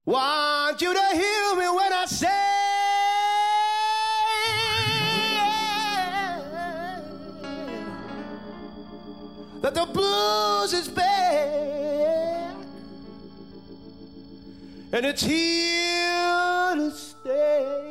Want you to hear me when I say that the blues is back and it's here to stay.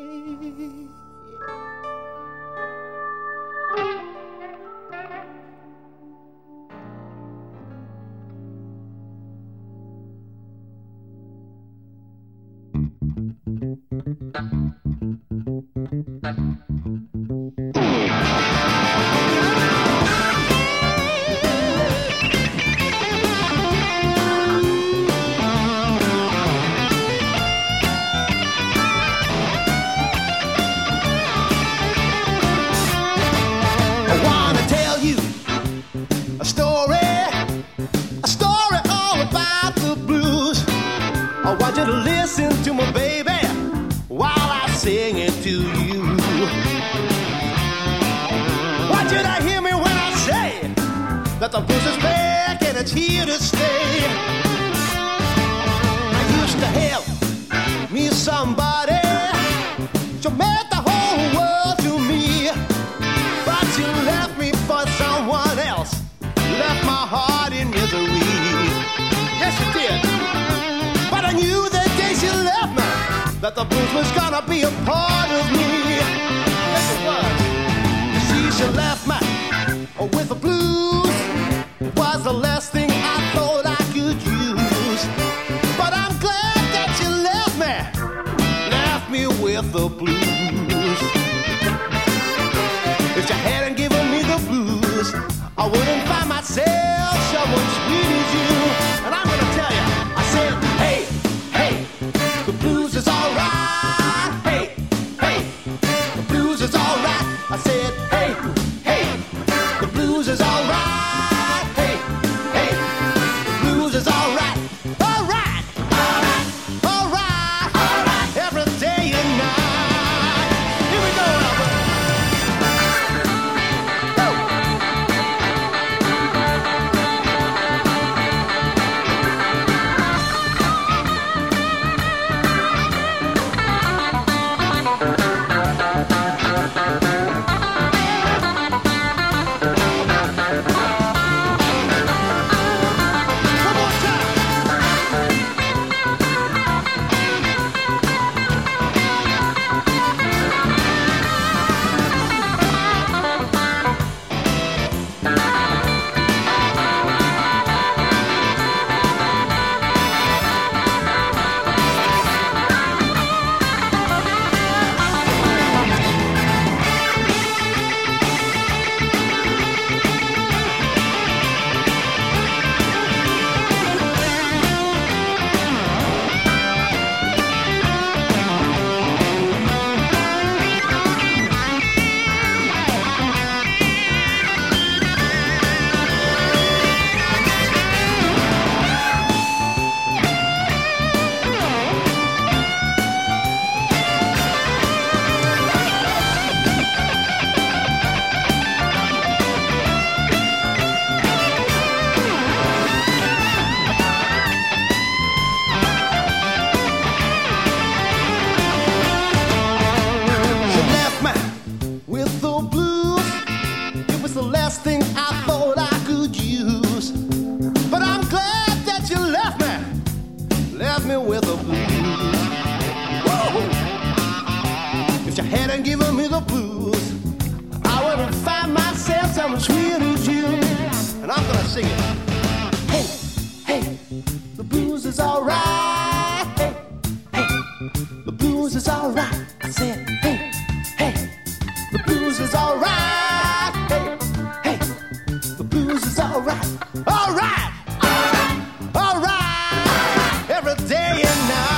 I want you to listen to my baby while I sing it to you. Want you to hear me when I say that the blues is back and it's here to stay. I used to have me somebody to make the whole world to me, but you left me for someone else, left my heart in misery. Yes, you did. But I knew the day she left me that the blues was gonna be a part of me. Yes, it was. She left me with the blues. It was the last thing I thought I could use. But I'm glad that she left me with the blues. If she hadn't given me the blues, I wouldn't find myself someone sweet as you. And I'm gonna tell you, I said, hey, hey, the blues is alright. Hey, hey, the blues is alright. I said, hey, hey, the blues is alright. Hey, hey, the blues is alright. Alright, alright, alright, alright, every day and night. Here we go, Albert. Thing I thought I could use, but I'm glad that you left me with the blues. Whoa. If you hadn't given me the blues, I wouldn't find myself someone sweet as you. And I'm gonna sing it. Hey, hey, the blues is alright. Hey, hey, the blues is alright. I said, hey, hey, the blues is alright. Alright, alright, alright, every day and night.